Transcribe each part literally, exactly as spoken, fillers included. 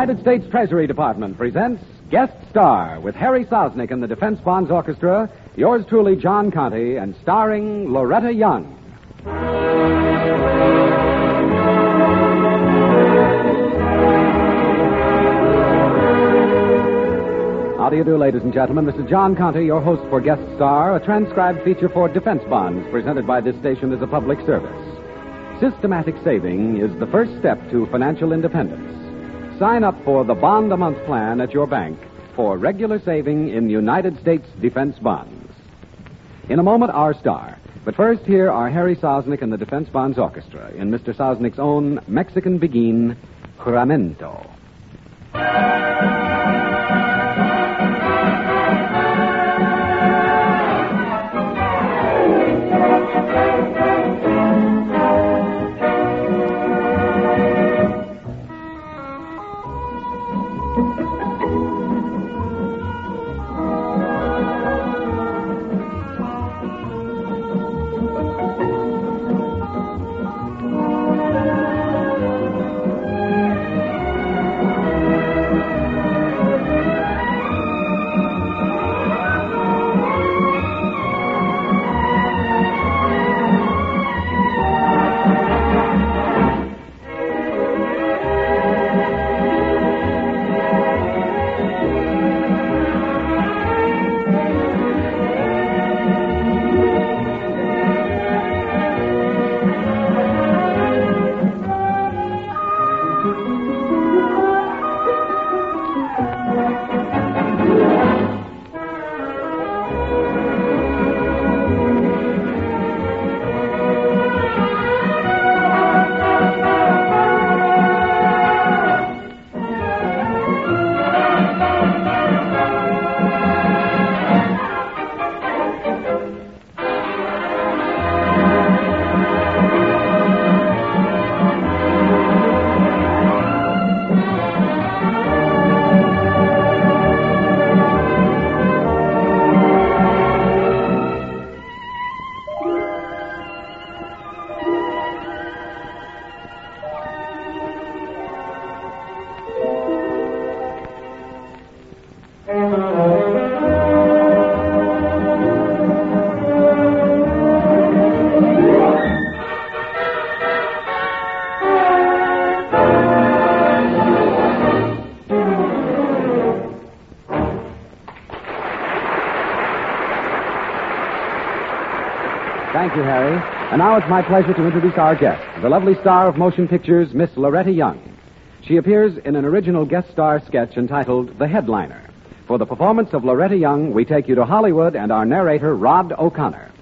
United States Treasury Department presents Guest Star with Harry Sosnick and the Defense Bonds Orchestra, yours truly, John Conte, and starring Loretta Young. How do you do, ladies and gentlemen? This is John Conte, your host for Guest Star, a transcribed feature for Defense Bonds presented by this station as a public service. Systematic saving is the first step to financial independence. Sign up for the Bond a Month plan at your bank for regular saving in United States Defense Bonds. In a moment, our star. But first, here are Harry Sosnick and the Defense Bonds Orchestra in Mister Sosnick's own Mexican Begin, Juramento. Thank you, Harry. And now it's my pleasure to introduce our guest, the lovely star of motion pictures, Miss Loretta Young. She appears in an original guest star sketch entitled The Headliner. For the performance of Loretta Young, we take you to Hollywood and our narrator, Rod O'Connor.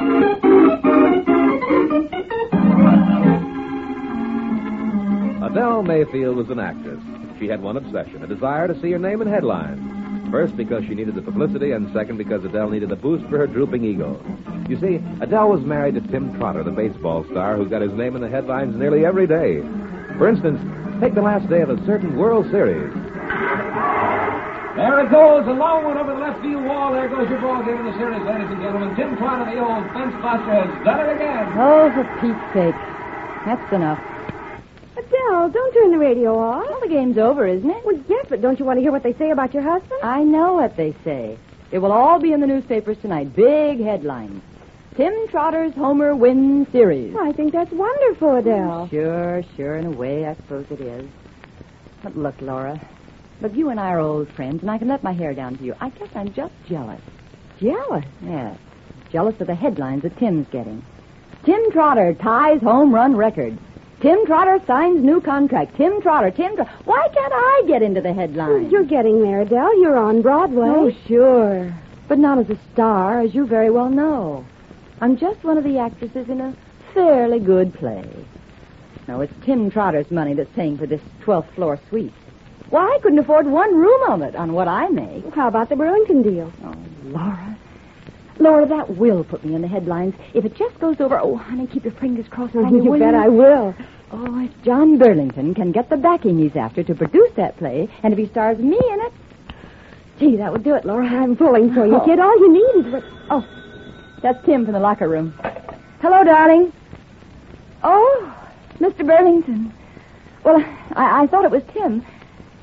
Adele Mayfield was an actress. She had one obsession, a desire to see her name in headlines. First, because she needed the publicity, and second, because Adele needed a boost for her drooping ego. You see, Adele was married to Tim Trotter, the baseball star, who got his name in the headlines nearly every day. For instance, take the last day of a certain World Series. There it goes, a long one over the left field wall. There goes your ball game in the series, ladies and gentlemen. Tim Trotter, the old fence buster, has done it again. Oh, for Pete's sake. That's enough. Adele, don't turn the radio off. Well, the game's over, isn't it? Well, yes, but don't you want to hear what they say about your husband? I know what they say. It will all be in the newspapers tonight. Big headlines. Tim Trotter's Homer wins series. Oh, I think that's wonderful, Adele. Sure, sure, in a way, I suppose it is. But look, Laura, look, you and I are old friends, and I can let my hair down to you. I guess I'm just jealous. Jealous? Yes, jealous of the headlines that Tim's getting. Tim Trotter ties home run record. Tim Trotter signs new contract. Tim Trotter, Tim Trotter. Why can't I get into the headlines? Well, you're getting there, Adele. You're on Broadway. Oh, sure. But not as a star, as you very well know. I'm just one of the actresses in a fairly good play. No, it's Tim Trotter's money that's paying for this twelfth floor suite. Why, I couldn't afford one room of it on what I make. How about the Burlington deal? Oh, Laura. Laura, that will put me in the headlines. If it just goes over, oh, honey, keep your fingers crossed. Oh, you bet I will. Oh, if John Burlington can get the backing he's after to produce that play, and if he stars me in it, gee, that would do it, Laura. I'm pulling for you, oh. kid. All you need is... What... Oh, that's Tim from the locker room. Hello, darling. Oh, Mister Burlington. Well, I, I thought it was Tim.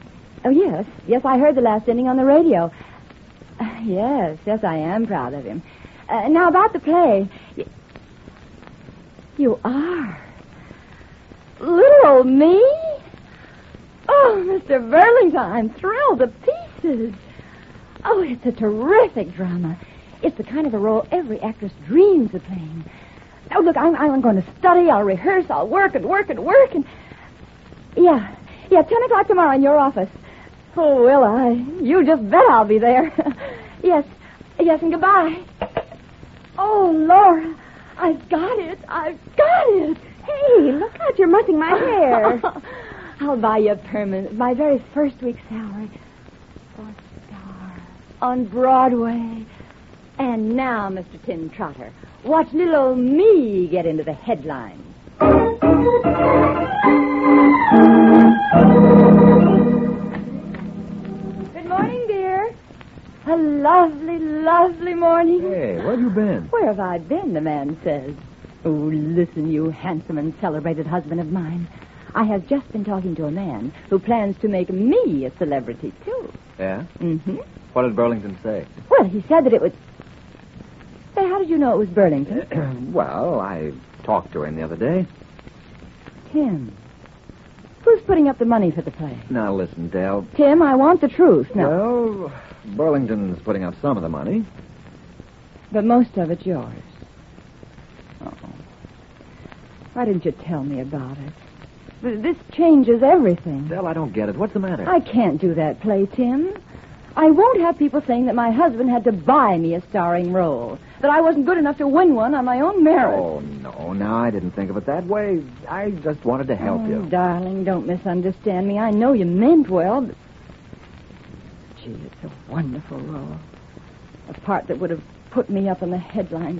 Oh, yes. Yes, I heard the last inning on the radio. Uh, yes, yes, I am proud of him. Uh, now, about the play. Y- you are. Little old me? Oh, Mister Burlington, I'm thrilled to pieces. Oh, it's a terrific drama. It's the kind of a role every actress dreams of playing. Oh, look, I'm, I'm going to study, I'll rehearse, I'll work and work and work and... Yeah, yeah, ten o'clock tomorrow in your office. Oh, will I? You just bet I'll be there. Yes, yes, and goodbye. Oh, Laura, I've got it, I've got it. Hey, look out, you're mussing my hair. I'll buy you a permanent, my very first week's salary. For a star on Broadway. And now, Mister Tim Trotter, watch little old me get into the headlines. Good morning, dear. A lovely, lovely morning. Hey, where have you been? Where have I been, the man says. Oh, listen, you handsome and celebrated husband of mine. I have just been talking to a man who plans to make me a celebrity, too. Yeah? Mm-hmm. What did Burlington say? Well, he said that it was... Say, how did you know it was Burlington? Well, I talked to him the other day. Tim. Who's putting up the money for the play? Now, listen, Dale. Tim, I want the truth. No. Well, Burlington's putting up some of the money. But most of it's yours. Oh. Why didn't you tell me about it? Th- This changes everything. Dale, I don't get it. What's the matter? I can't do that play, Tim. I won't have people saying that my husband had to buy me a starring role, that I wasn't good enough to win one on my own merit. Oh, no. No, I didn't think of it that way. I just wanted to help Oh, you. darling, don't misunderstand me. I know you meant well, but... Gee, it's a wonderful role. A part that would have put me up in the headlines.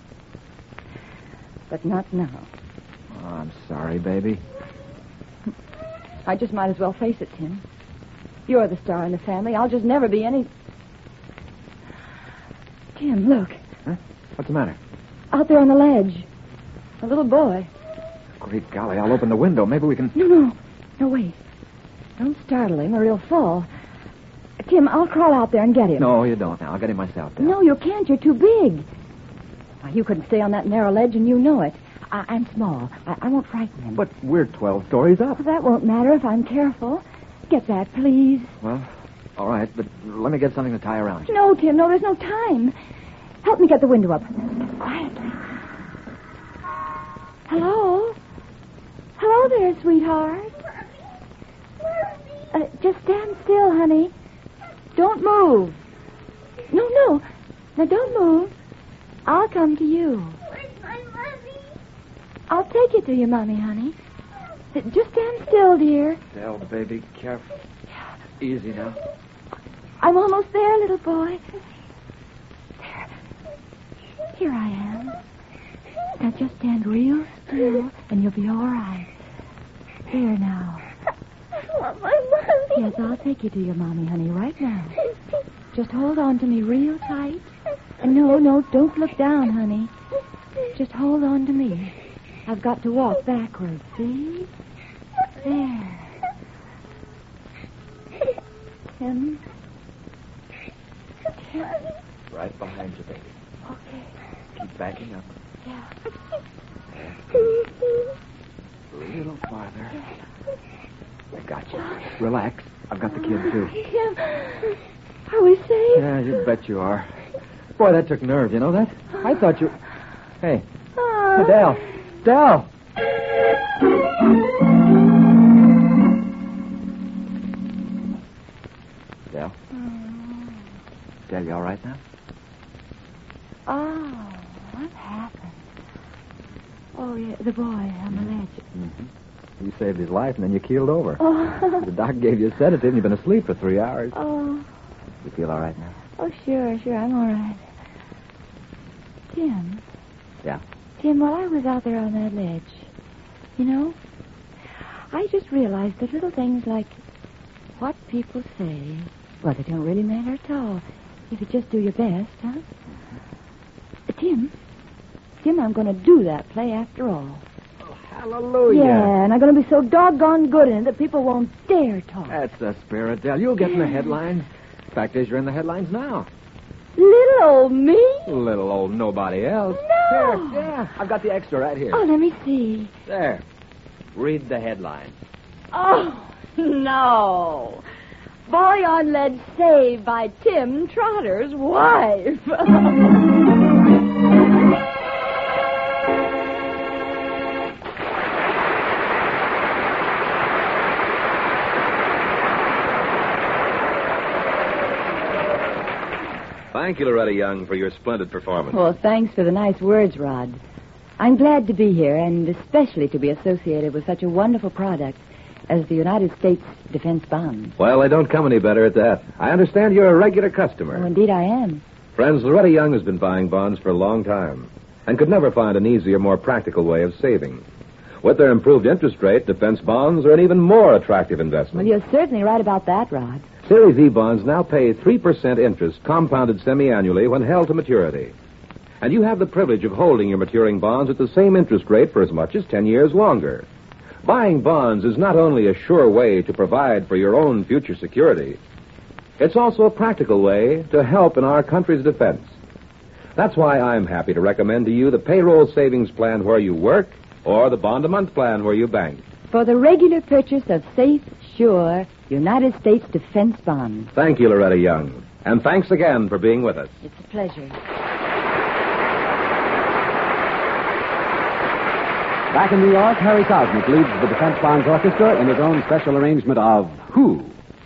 But not now. Oh, I'm sorry, baby. I just might as well face it, Tim. You're the star in the family. I'll just never be any... Tim, look. Huh? What's the matter? Out there on the ledge. A little boy. Great golly, I'll open the window. Maybe we can... No, no. No, wait. Don't startle him or he'll fall. Tim, I'll crawl out there and get him. No, you don't now. I'll get him myself, Dale. No, you can't. You're too big. Why, you couldn't stay on that narrow ledge, and you know it. I- I'm small. I-, I won't frighten him. But we're twelve stories up. That won't matter if I'm careful. Get that, please. Well, all right, but let me get something to tie around you. No, Tim, no, there's no time. Help me get the window up. Quietly. Hello? Hello there, sweetheart. Uh, just stand still, honey. Don't move. No, no. Now, don't move. I'll come to you. I'll take you to your mommy, honey. Just stand still, dear. Dale, baby, careful. Easy now. I'm almost there, little boy. There. Here I am. Now just stand real still, and you'll be all right. There now. I want my mommy. Yes, I'll take you to your mommy, honey, right now. Just hold on to me real tight. And no, no, don't look down, honey. Just hold on to me. I've got to walk backwards, see? There. Tim. Tim. Right behind you, baby. Okay. Keep backing up. Yeah. A little farther. I got you. Relax. I've got the kid, too. Tim, are we safe? Yeah, you bet you are. Boy, that took nerve, you know that? I thought you... Hey. Oh. Hey, Dale. Dale! Dale? Dale, you all right now? Oh, what happened? Oh, yeah, the boy on the ledge. Mm-hmm. You saved his life, and then you keeled over. Oh. The doc gave you a sedative, and you've been asleep for three hours. Oh. You feel all right now? Oh, sure, sure, I'm all right. Tim. Yeah? Tim, while I was out there on that ledge, you know, I just realized that little things like what people say, well, they don't really matter at all if you just do your best, huh? Uh, Tim, Tim, I'm going to do that play after all. Hallelujah. Yeah, and I'm going to be so doggone good in it that people won't dare talk. That's the spirit, Dell. You'll get in the headlines. Fact is, you're in the headlines now. Little old me? Little old nobody else. No. Here, yeah, I've got the extra right here. Oh, let me see. There. Read the headline. Oh, no. Boy on lead saved by Tim Trotter's wife. Thank you, Loretta Young, for your splendid performance. Well, thanks for the nice words, Rod. I'm glad to be here, and especially to be associated with such a wonderful product as the United States Defense Bonds. Well, they don't come any better at that. I understand you're a regular customer. Oh, indeed I am. Friends, Loretta Young has been buying bonds for a long time and could never find an easier, more practical way of saving. With their improved interest rate, defense bonds are an even more attractive investment. Well, you're certainly right about that, Rod. Series E bonds now pay three percent interest compounded semi-annually when held to maturity. And you have the privilege of holding your maturing bonds at the same interest rate for as much as ten years longer. Buying bonds is not only a sure way to provide for your own future security, it's also a practical way to help in our country's defense. That's why I'm happy to recommend to you the payroll savings plan where you work or the bond-a-month plan where you bank. For the regular purchase of safe, sure United States Defense Bonds. Thank you, Loretta Young. And thanks again for being with us. It's a pleasure. Back in New York, Harry Sosnick leads the Defense Bonds Orchestra in his own special arrangement of Who?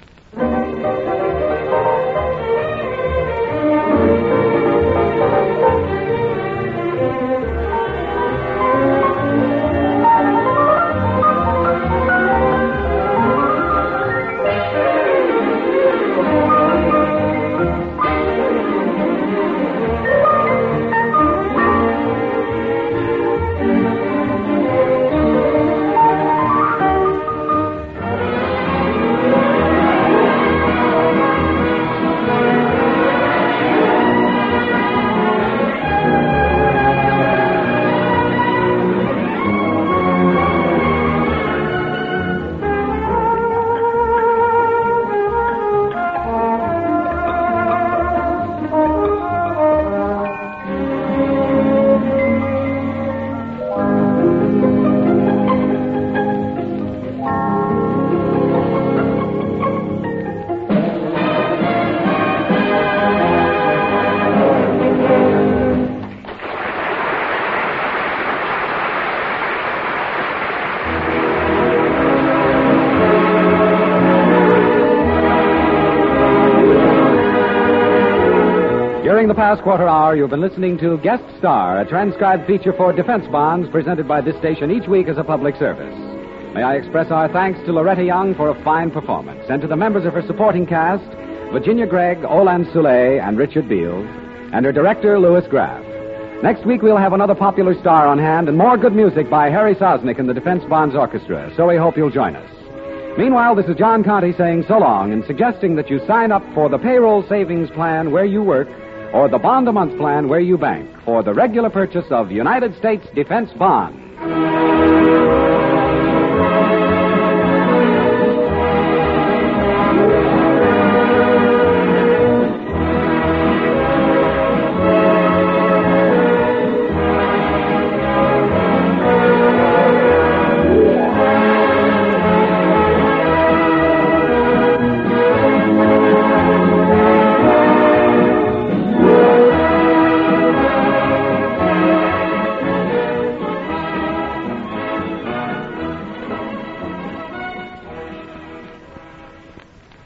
During the past quarter hour, you've been listening to Guest Star, a transcribed feature for defense bonds presented by this station each week as a public service. May I express our thanks to Loretta Young for a fine performance, and to the members of her supporting cast, Virginia Gregg, Olan Soule, and Richard Beals, and her director, Louis Graff. Next week, we'll have another popular star on hand and more good music by Harry Sosnick and the Defense Bonds Orchestra, so we hope you'll join us. Meanwhile, this is John Conte saying so long and suggesting that you sign up for the payroll savings plan where you work or the bond-a-month plan where you bank for the regular purchase of United States Defense Bonds.